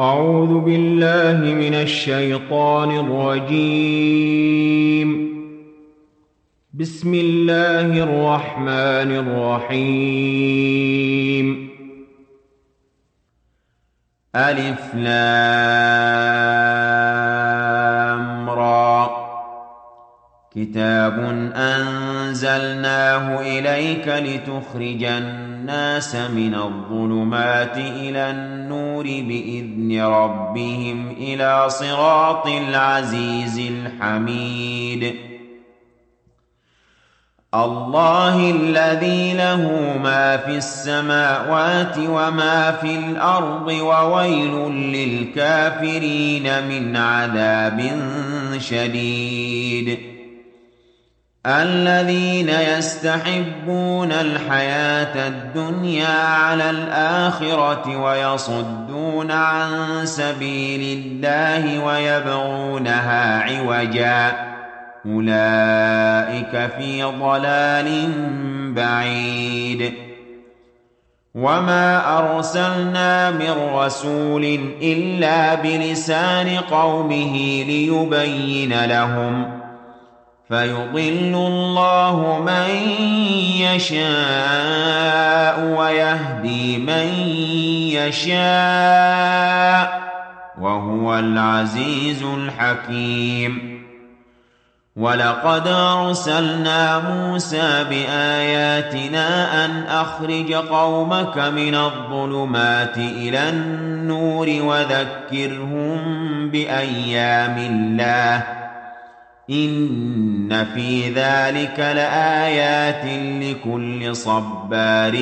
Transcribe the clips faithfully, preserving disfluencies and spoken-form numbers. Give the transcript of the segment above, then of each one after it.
أعوذ بالله من الشيطان الرجيم. بسم الله الرحمن الرحيم. ألف لام را. كتاب أنزلناه إليك لتخرج الناس من الظلمات إلى النور بإذن ربهم إلى صراط العزيز الحميد. الله الذي له ما في السماوات وما في الأرض وويل للكافرين من عذاب شديد. الذين يستحبون الحياة الدنيا على الآخرة ويصدون عن سبيل الله ويبغونها عوجا أولئك في ضلال بعيد. وما أرسلنا من رسول إلا بلسان قومه ليبين لهم فيضل الله من يشاء ويهدي من يشاء وهو العزيز الحكيم. ولقد أرسلنا موسى بآياتنا أن أخرج قومك من الظلمات إلى النور وذكرهم بأيام الله إن في ذلك لآيات لكل صبار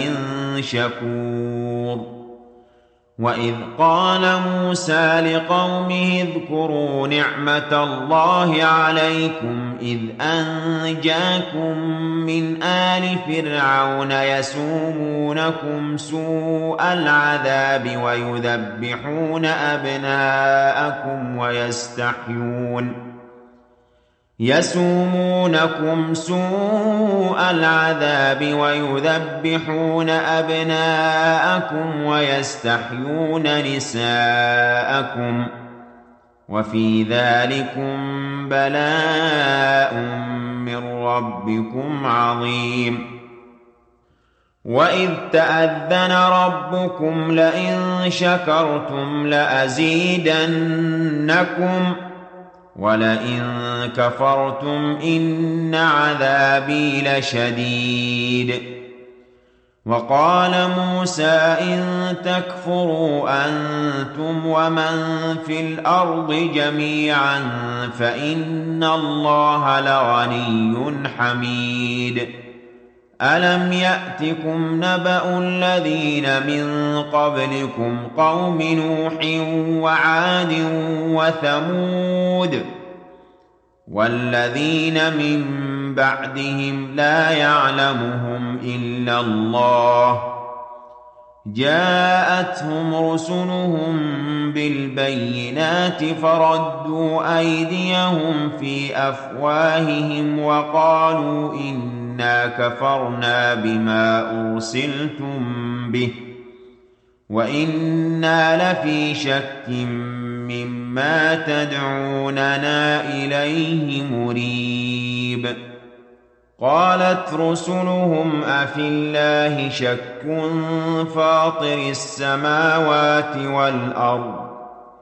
شكور. وإذ قال موسى لقومه اذكروا نعمة الله عليكم إذ أنجاكم من آل فرعون يسومونكم سوء العذاب ويذبحون أبناءكم ويستحيون يسومونكم سوء العذاب ويذبحون أبناءكم ويستحيون نساءكم وفي ذلكم بلاء من ربكم عظيم. وإذ تأذن ربكم لئن شكرتم لأزيدنكم ولئن كفرتم إن عذابي لشديد. وقال موسى إن تكفروا أنتم ومن في الأرض جميعا فإن الله لغني حميد. ألم يأتكم نبأ الذين من قبلكم قوم نوح وعاد وثمود والذين من بعدهم لا يعلمهم إلا الله جاءتهم رسلهم بالبينات فردوا أيديهم في أفواههم وقالوا إنا كفرنا بما أرسلتم به وإنا لفي شك مما تدعوننا إليه مريب. قالت رسلهم أفي الله شك فاطر السماوات والأرض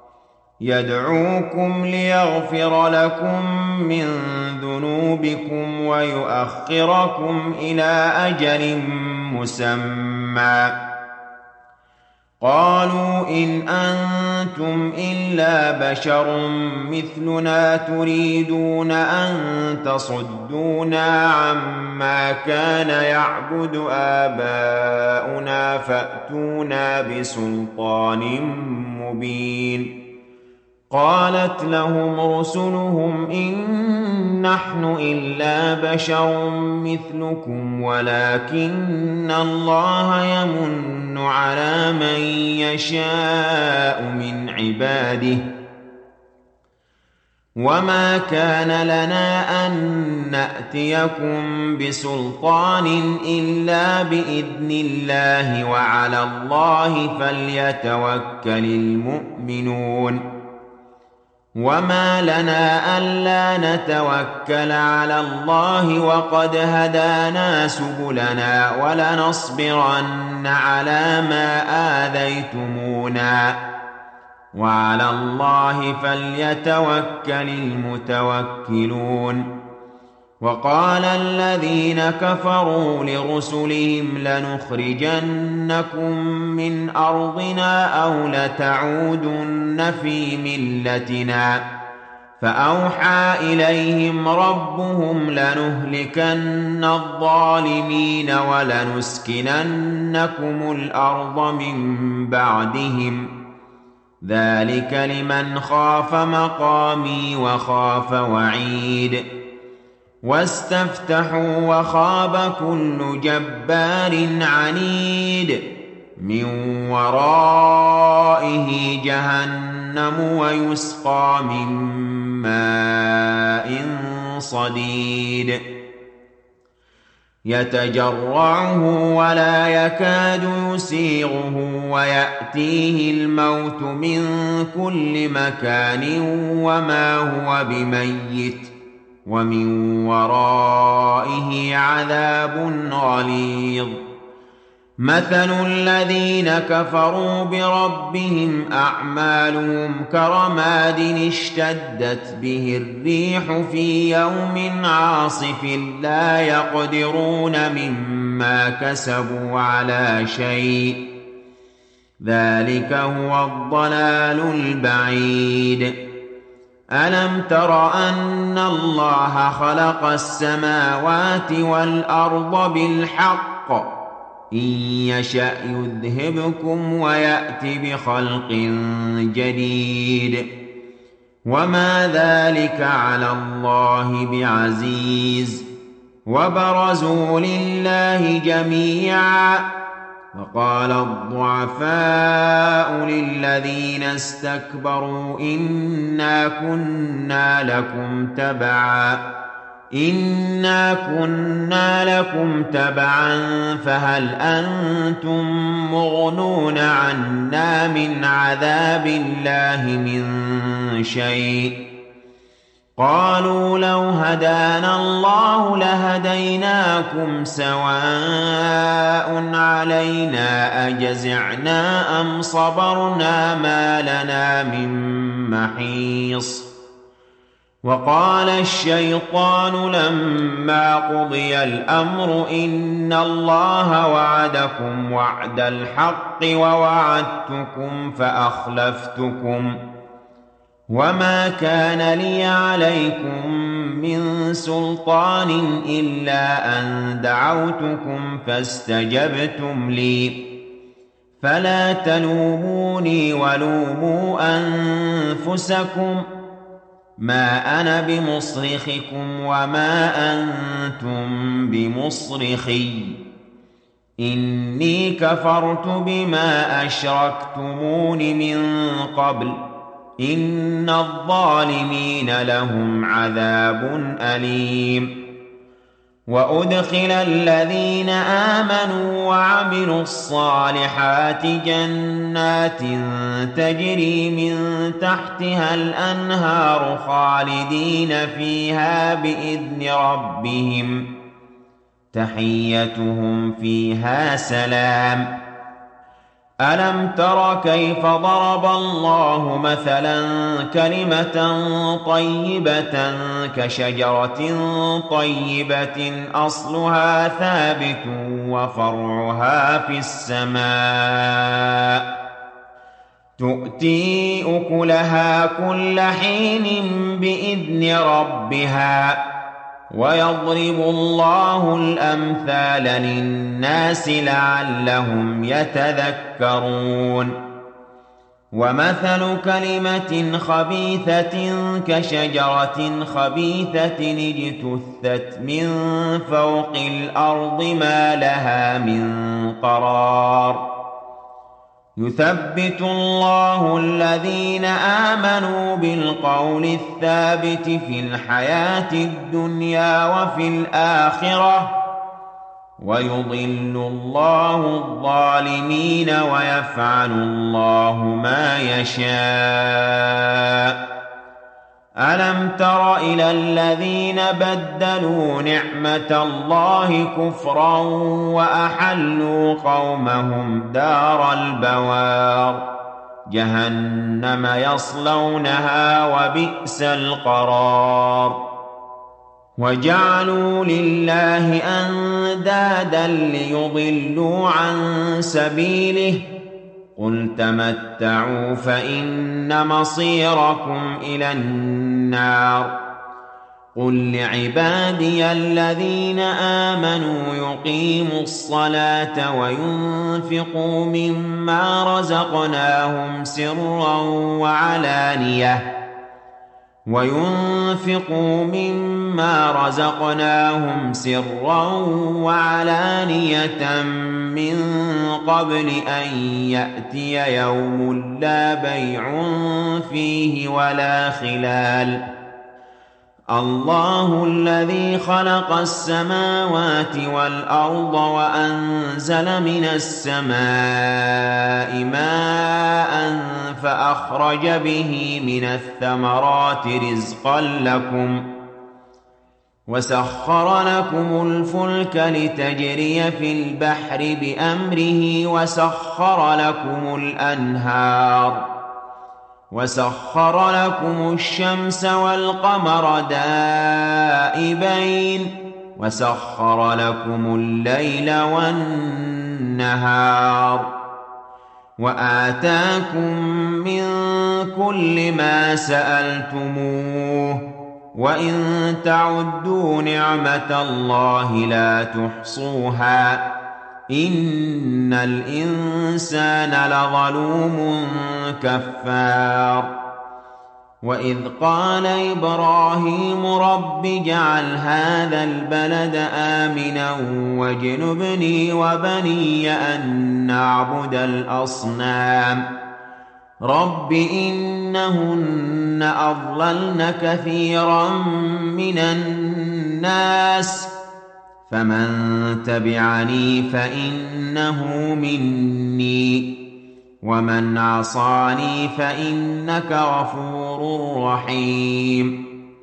يدعوكم ليغفر لكم من ذنوبكم ويؤخركم إلى أجل مسمى قالوا إن أنتم إلا بشر مثلنا تريدون أن تصدونا عما كان يعبد آباؤنا فأتونا بسلطان مبين. قالت لهم رسلهم إن نحن إلا بشر مثلكم ولكن الله يمن على من يشاء من عباده وما كان لنا أن نأتيكم بسلطان إلا بإذن الله وعلى الله فليتوكل المؤمنون وما لنا ألا نتوكل على الله وقد هدانا سبلنا ولنصبرن على ما آذيتمونا وعلى الله فليتوكل المتوكلون وقال الذين كفروا لرسلهم لنخرجنكم من أرضنا أو لتعودن في ملتنا فأوحى إليهم ربهم لنهلكن الظالمين ولنسكننكم الأرض من بعدهم ذلك لمن خاف مقامي وخاف وعيد واستفتحوا وخاب كل جبار عنيد من ورائه جهنم ويسقى من ماء صديد يتجرعه ولا يكاد يسيغه ويأتيه الموت من كل مكان وما هو بميت ومن ورائه عذاب غليظ مثل الذين كفروا بربهم أعمالهم كرماد اشتدت به الريح في يوم عاصف لا يقدرون مما كسبوا على شيء ذلك هو الضلال البعيد ألم تر أن الله خلق السماوات والأرض بالحق إن يشأ يذهبكم ويأت بخلق جديد وما ذلك على الله بعزيز وبرزوا لله جميعا وقال الضعفاء للذين استكبروا إنا كنا لكم تبعا إنا كنا لكم تبعا فهل أنتم مغنون عنا من عذاب الله من شيء قالوا لو هدانا الله لهديناكم سواء علينا أجزعنا أم صبرنا ما لنا من محيص وقال الشيطان لما قضي الأمر إن الله وعدكم وعد الحق ووعدتكم فأخلفتكم وما كان لي عليكم من سلطان إلا أن دعوتكم فاستجبتم لي فلا تلوموني ولوموا أنفسكم ما أنا بمصرخكم وما أنتم بمصرخي إني كفرت بما أشركتمون من قبل إن الظالمين لهم عذاب أليم وأدخل الذين آمنوا وعملوا الصالحات جنات تجري من تحتها الأنهار خالدين فيها بإذن ربهم تحيتهم فيها سلام ألم تر كيف ضرب الله مثلا كلمة طيبة كشجرة طيبة أصلها ثابت وفرعها في السماء تؤتي أكلها كل حين بإذن ربها ويضرب الله الأمثال للناس لعلهم يتذكرون ومثل كلمة خبيثة كشجرة خبيثة اجتثت من فوق الأرض ما لها من قرار يثبت الله الذين آمنوا بالقول الثابت في الحياة الدنيا وفي الآخرة ويضل الله الظالمين ويفعل الله ما يشاء. ألم تر إلى الذين بدلوا نعمة الله كفرا وأحلوا قومهم دار البوار جهنم يصلونها وبئس القرار. وجعلوا لله أندادا ليضلوا عن سبيله قل تمتعوا فإن مصيركم إلى النار. قل لعبادي الذين آمنوا يقيموا الصلاة وينفقوا مما رزقناهم سرا وعلانية وينفقوا مما رزقناهم سرا وعلانية من قبل أن يأتي يوم لا بيع فيه ولا خلال. الله الذي خلق السماوات والأرض وأنزل من السماء ماء فأخرج به من الثمرات رزقا لكم وسخر لكم الفلك لتجري في البحر بأمره وسخر لكم الأنهار وسخر لكم الشمس والقمر دائبين وسخر لكم الليل والنهار وآتاكم من كل ما سألتموه وإن تعدوا نعمة الله لا تحصوها إن الإنسان لظلوم كفار. وإذ قال إبراهيم رب اجعل هذا البلد آمنا واجنبني وبني أن نعبد الأصنام رب إنهن أضللن كثيرا من الناس فمن تبعني فإنه مني ومن عصاني فإنك غفور رحيم.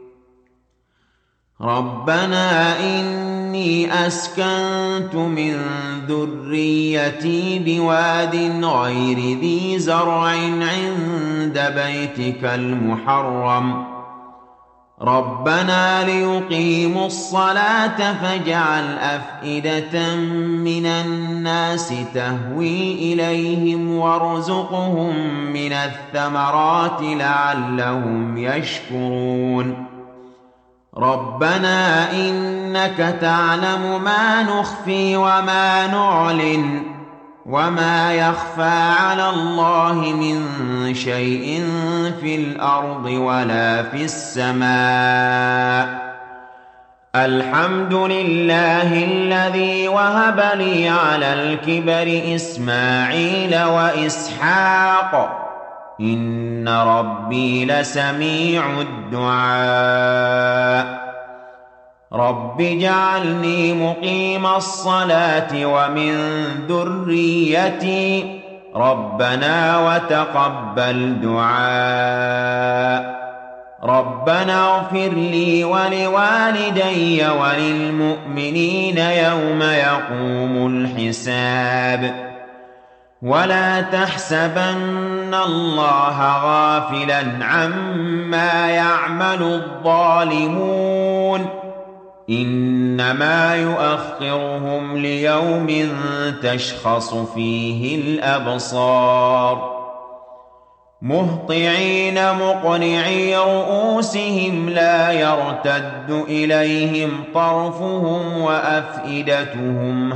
ربنا إني أسكنت من ذريتي بواد غير ذي زرع عند بيتك المحرم ربنا ليقيموا الصلاة فاجعل أفئدة من الناس تهوي إليهم وارزقهم من الثمرات لعلهم يشكرون. ربنا إنك تعلم ما نخفي وما نعلن وما يخفى على الله من شيء في الأرض ولا في السماء. الحمد لله الذي وهب لي على الكبر إسماعيل وإسحاق إن ربي لسميع الدعاء. رب اجعلني مقيم الصلاة ومن ذريتي ربنا وتقبل دعاء. ربنا اغفر لي ولوالدي وللمؤمنين يوم يقوم الحساب. ولا تحسبن الله غافلا عما يعمل الظالمون إنما يؤخرهم ليوم تشخص فيه الأبصار مهطعين مقنعي رؤوسهم لا يرتد إليهم طرفهم وأفئدتهم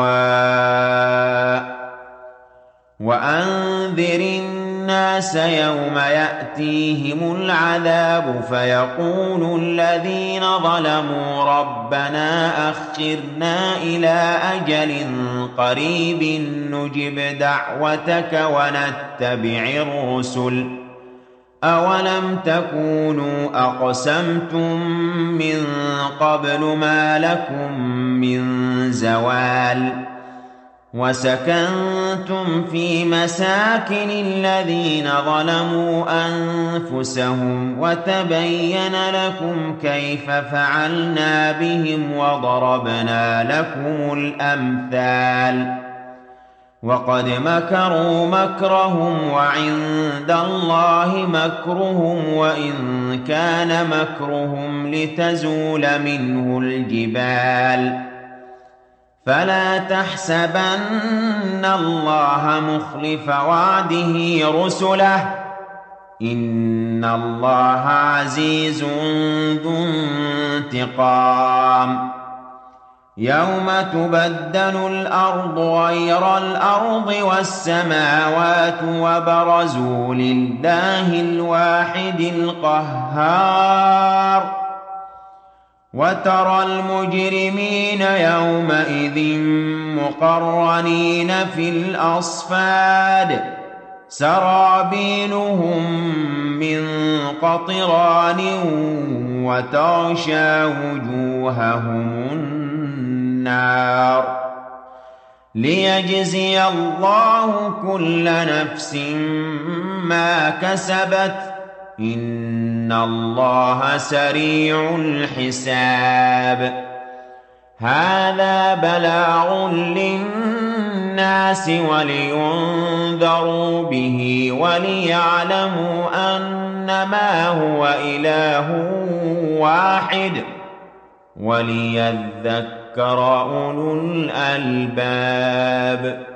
هواء. وأنذر الناس يوم يأتيهم العذاب فيقول الذين ظلموا ربنا أخرنا إلى أجل قريب نجب دعوتك ونتبع الرسل أولم تكونوا أقسمتم من قبل ما لكم من زوال وسكنتم في مساكن الذين ظلموا أنفسهم وتبين لكم كيف فعلنا بهم وضربنا لكم الأمثال وقد مكروا مكرهم وعند الله مكرهم وإن كان مكرهم لتزول منه الجبال فلا تحسبن الله مخلف وعده رسله إن الله عزيز ذو انتقام يوم تبدل الأرض غير الأرض والسماوات وبرزوا لله الواحد القهار وترى المجرمين يومئذ مقرنين في الأصفاد سرابيلهم من قطران وتغشى وجوههم النار ليجزي الله كل نفس ما كسبت إن الله سريع الحساب هذا بلاغ للناس ولينذروا به وليعلموا أنما هو إله واحد وليذكر أولو الألباب